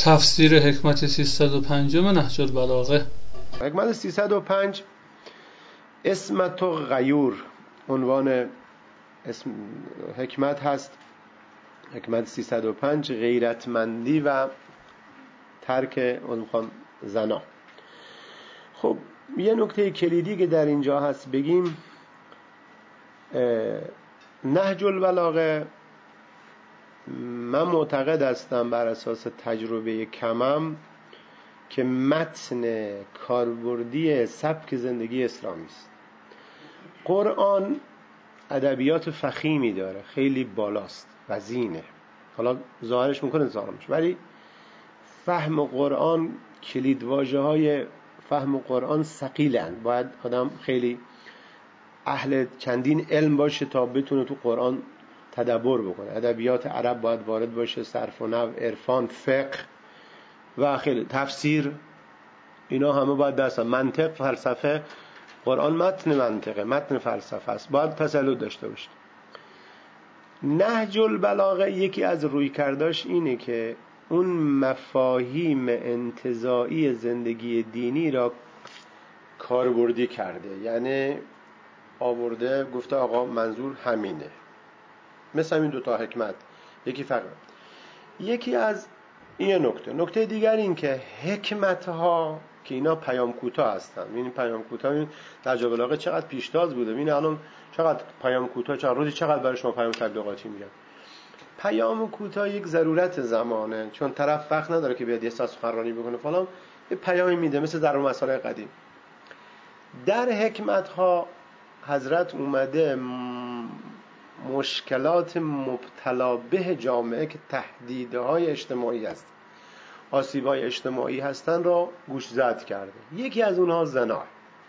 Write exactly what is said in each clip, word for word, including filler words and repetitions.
تفسیر حکمت سیصد و پنج نهج البلاغه. حکمت سیصد و پنج اسمت و غیور عنوان اسم حکمت هست. حکمت سیصد و پنج غیرتمندی و ترک میخوام زنا. خب یه نکته کلیدی که در اینجا هست بگیم، نهج البلاغه من معتقد هستم بر اساس تجربه کمم که متن کاربردی سبک زندگی اسلامی است. قرآن ادبیات فخیمی داره، خیلی بالاست، وزینه، حالا ظاهرش میکنه ظاهرش، ولی فهم قرآن، کلیدواژه های فهم قرآن ثقیلن. باید آدم خیلی اهل چندین علم باشه تا بتونه تو قرآن تدبر بکنه. ادبیات عرب باید وارد باشه، صرف و نحو، عرفان، فقه و خیلی تفسیر، اینا همه باید درس. منطق، فلسفه، قرآن متن منطقه، متن فلسفه است، باید تسلط داشته باشه. نهج البلاغه یکی از رویکرداش اینه که اون مفاهیم انتزاعی زندگی دینی را کاربردی کرده، یعنی آورده گفته آقا منظور همینه، مثل این دوتا حکمت یکی فقط. یکی از این نکته نکته دیگر این که حکمت ها که اینا پیام کوتاه هستن. این پیام کوتاه، این نهج البلاغه چقدر پیشتاز بوده، این الان چقدر پیام کوتاه، چقدر روزی چقدر برای شما پیام تبلیغاتی میگن. پیام کوتاه یک ضرورت زمانه، چون طرف وقت نداره که بیاد یه ساعت سخنرانی بکنه فلان، یه پیامی میده، مثل در اون مسائل قدیم. در حکمت ها حضرت اومده مشکلات مبتلا به جامعه که تهدیدهای اجتماعی است، آسیب‌های اجتماعی هستن را گوشزد کرده. یکی از اونها زنا.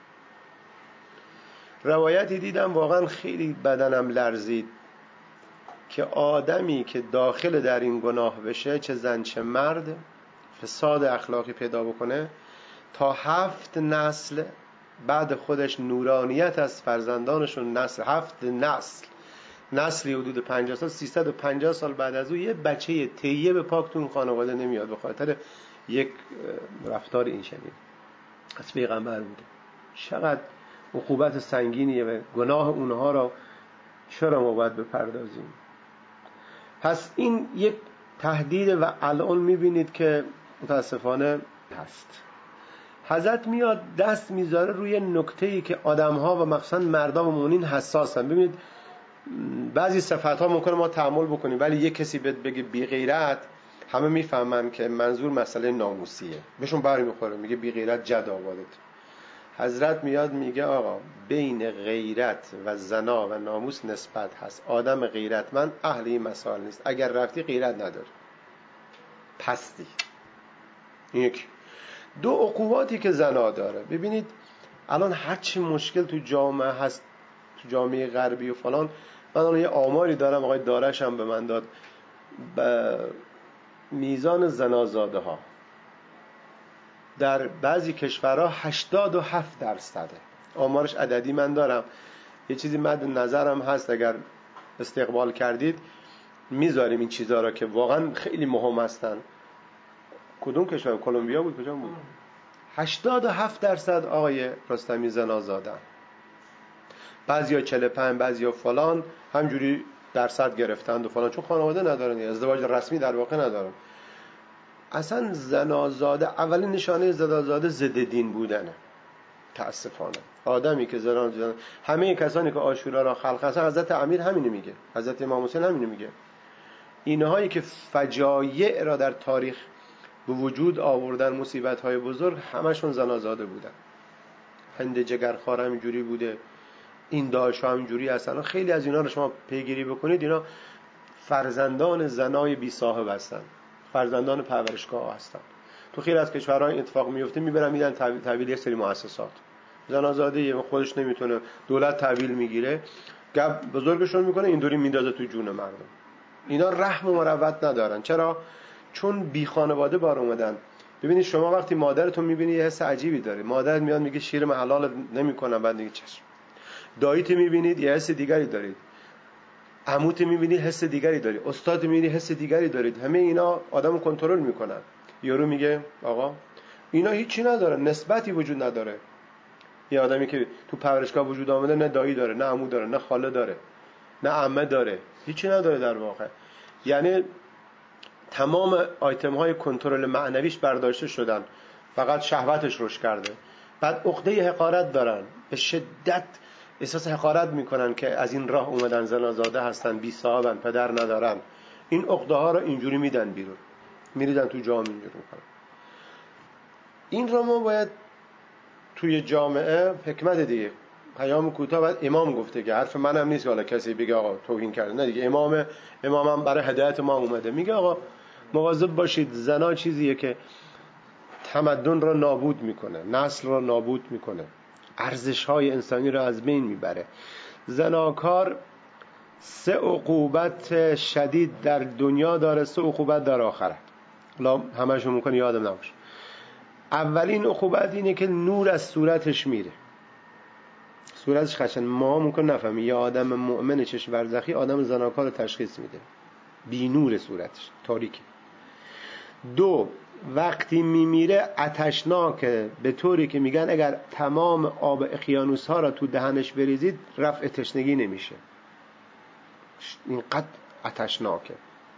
روایتی دیدم واقعا خیلی بدنم لرزید که آدمی که داخل در این گناه بشه، چه زن چه مرد، فساد اخلاقی پیدا بکنه، تا هفت نسل بعد خودش نورانیت از فرزندانشون، نسل هفت نسل نسلی حدود پنجاه سال، سیصد و پنجاه سال بعد از او یه بچه طیب پاکتون خانواده نمیاد به خاطر یک رفتار این شنید از پیغمبر بوده. چقدر عقوبت سنگینیه و گناه اونها را چرا ما باید بپردازیم؟ پس این یک تهدید و الان میبینید که متاسفانه هست. حضرت میاد دست میذاره روی نکته‌ای که آدم‌ها و مخصوصا مردم و مؤمنین حساسن. ببینید بعضی صفات‌ها ممکنه ما تأمل بکنیم، ولی یک کسی بگه بی غیرت، همه میفهمن که منظور مسئله ناموسیه، بهشون بر میخوره، میگه بی غیرت جد آبادت. حضرت میاد میگه آقا بین غیرت و زنا و ناموس نسبت هست. آدم غیرتمند اهل این مسائل نیست، اگر رفتی غیرت نداری پستی. یک دو عقوباتی که زنا داره. ببینید الان هر چی مشکل تو جامعه هست، تو جامعه غربی و فلان، من الان یه آماری دارم، آقای دارش هم به من داد، به میزان زنازاده ها در بعضی کشورها هشتاد و هفت درصده. آمارش عددی من دارم، یه چیزی مد نظرم هست، اگر استقبال کردید میذاریم این چیزها را که واقعا خیلی مهم هستن. کدوم کشور؟ کلمبیا بود، کجا بود؟ هشتاد و هفت درصد آقای رستمی زنا زادن. بعضیا چهل و پنج، بعضیا فلان، همجوری درصد گرفتند و فلان، چون خانواده ندارن، ازدواج رسمی در واقع ندارن. اصلا زنازاده اولین نشانه زنازاده ضد دین بودنه. تاسفانه آدمی که زنا زادن، همه کسانی که عاشورا را خلق هستن، حضرت امیر همینو میگه، حضرت امام حسین همینو میگه. اینهایی که فجایع را در تاریخ به وجود آوردن، مصیبت های بزرگ، همشون زنازاده بودن. هند جگرخوار همینجوری بوده، این داعش ها همینجوری هستن. خیلی از اینا رو شما پیگیری بکنید، اینا فرزندان زنای بی صاحب هستن، فرزندان پرورشگاه هستن. تو خیلی از کشورها این اتفاق میفته، میبرن میدن تحویل یک سری مؤسسات. زنازاده خودش نمیتونه، دولت تحویل میگیره، گپ بزرگشون میکنه، اینطوری میندازه تو جون مردم. اینا رحم و مروت ندارن. چرا؟ چون بی خانواده بار اومدن. ببینید شما وقتی مادرتون میبینی یه حس عجیبی داره، مادر میاد میگه شیر من حلال نمیکنم، بعد میگه چشم. داییت میبینید یه حس دیگری دارید، عموت میبینید حس دیگری دارید، استاد میبینید حس دیگری دارید. همه اینا آدمو کنترل میکنن. یارو میگه آقا اینا هیچی نداره، نسبتی وجود نداره. یه آدمی که تو پرورشگاه وجود آمده نه دایی داره، نه عمو داره، نه خاله داره، نه عمه داره، هیچی نداره در واقع. یعنی تمام آیتم های کنترل معنویش برداشته شدن، فقط شهوتش روش کرده. بعد عقده حقارت دارن، به شدت احساس حقارت میکنن که از این راه اومدن، زنازاده هستن، بی صاحبن، پدر ندارن. این عقده ها رو اینجوری میدن بیرون، میریدن تو جامعه، اینجوری میکنن. این رو ما باید توی جامعه، حکمت دیگه، پیام کوتاه باید امام گفته که حرف منم نیست که حالا کسی بگه آقا توهین کرده، نه دیگه، امام امامم برای هدایت ما اومده، میگه آقا مواظب باشید، زنا چیزیه که تمدن را نابود میکنه، نسل را نابود میکنه، ارزش های انسانی را از بین میبره. زناکار سه عقوبت شدید در دنیا داره، سه عقوبت در آخرت. حالا همشون ممکنه یادم نباشه. اولین عقوبت اینه که نور از صورتش میره، صورتش خشن، ما ممکن نفهمی. یه آدم مؤمن چشم برزخی آدم زناکار رو تشخیص میده، بی نور صورتش، تاریکی. دو، وقتی میمیره آتشناکه، به طوری که میگن اگر تمام آب اقیانوس ها را تو دهنش بریزید رفع تشنگی نمیشه، اینقدر آتشناکه.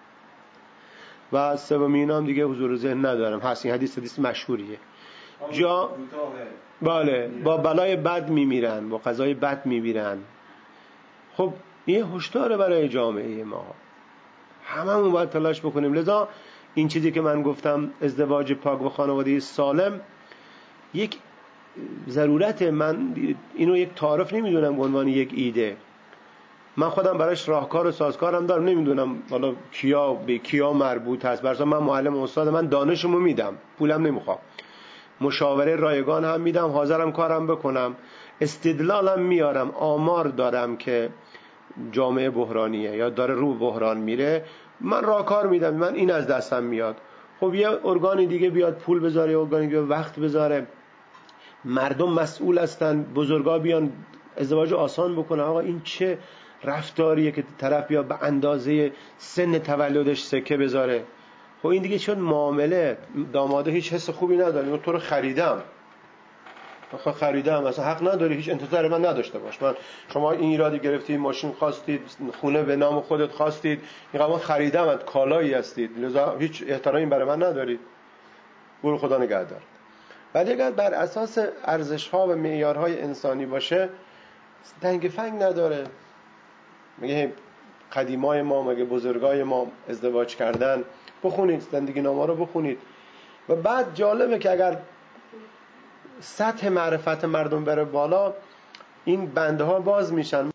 و سومین هم دیگه حضور ذهن ندارم، هست این حدیث حدیث مشهوریه. جا بله با بلای بد میمیرن، با قضای بد میمیرن. خب این هشدار برای جامعه ما، هممون باید تلاش بکنیم. لذا این چیزی که من گفتم، ازدواج پاک و خانواده سالم، یک ضرورت، من اینو یک تعارف نمیدونم به عنوان یک ایده، من خودم براش راهکار و سازکارم دارم، نمیدونم حالا کیا به کیا مربوط هست. برای من معلم استاد، من دانشمو میدم، پولم نمیخوام، مشاوره رایگان هم میدم، حاضرم کارم بکنم، استدلالم میارم، آمار دارم که جامعه بحرانیه یا داره رو بحران میره، من راهکار میدم، من این از دستم میاد. خب یه ارگانی دیگه بیاد پول بذاره، یه ارگانی دیگه وقت بذاره، مردم مسئول هستن، بزرگا بیان ازدواج آسان بکنه. آقا این چه رفتاریه که طرف بیا به اندازه سن تولدش سکه بذاره؟ خب این دیگه چون معامله، داماده هیچ حس خوبی نداره، من تو رو خریدم، آخه خریدم، اصلا حق نداری هیچ انتظار من نداشته باش. من شما این ایرادی گرفتید، ماشین خواستید، خونه به نام خودت خواستید، این من خریدم، کالایی هستید، لذا هیچ احترامی برای من ندارید، برو خدا نگهدار. ولی اگر بر اساس ارزش‌ها و معیارهای انسانی باشه، دنگ فنگ نداره. میگه قدیمای ما، مگه بزرگای ما ازدواج کردن؟ بخونید زندگی نامه رو بخونید. و بعد جالبه که اگر سطح معرفت مردم بره بالا، این بنده ها باز میشن.